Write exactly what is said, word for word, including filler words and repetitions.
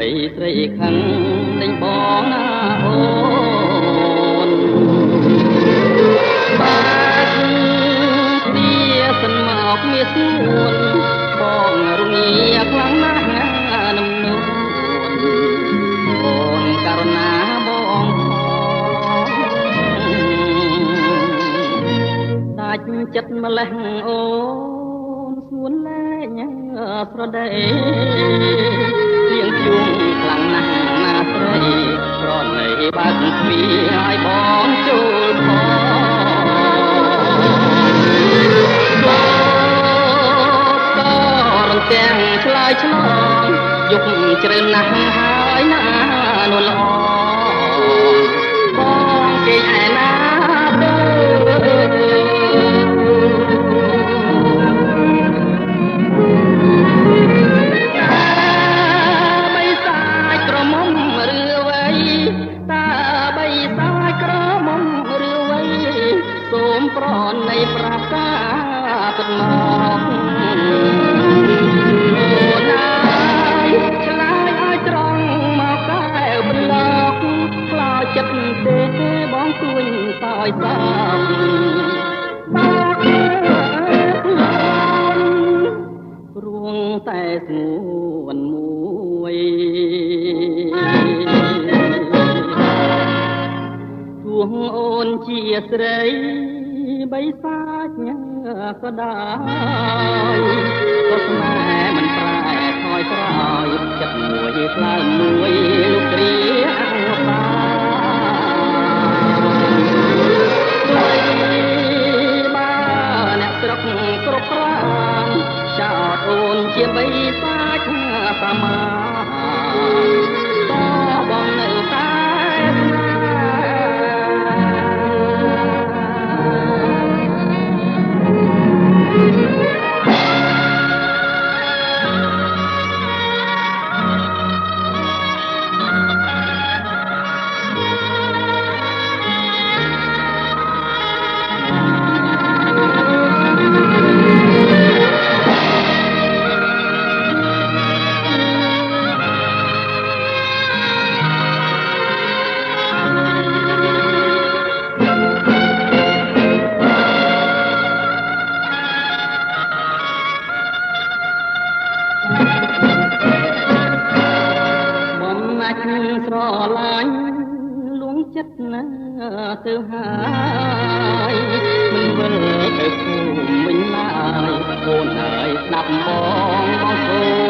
បីស្រីខឹងដេញបងណាអូនបាទពីសិនមកមានស្នួនបងរងាខ្លាំងណាស់នឹមនួនអូនករណាបងដាច់ចិត្តម្លេះអូនស្ងួនលែងស្រដីទៀងជួងខ្លាំងណាស់ណាស្រីប្រណីបើកទ្វារឲ្យបងចូលផងទាំងឆ្លើយឆ្លងយុគជ្រើណាស់ហើយណានួនល្អបងគេឯណាទៅបីសាយក្រមុំឬវ័យតាបីសាយក្រមុំឬវ័យសូមប្រណីប្រាប់ការពិតមកចិត្តទេបងគួយសោយសាមបាទរួងតែស្ងួនមួយទួងអូនជាស្រីបីសាច់ញ៉ាក៏ដែរក៏ស្នេហ៍មិនប្រែថយក្រោយចិត្តមួយក្លើមមួយលោកគ្រាអង្បាគ្រប់ប្រាំចោតអូនជាបីសាច់សាមាតបងនៅតែស្រឡាញ់លួងចិត្តណាទៅហើយមិនវិលទៅភូមិវិញឡើយអូនហើយស្ដាប់បងបងសូ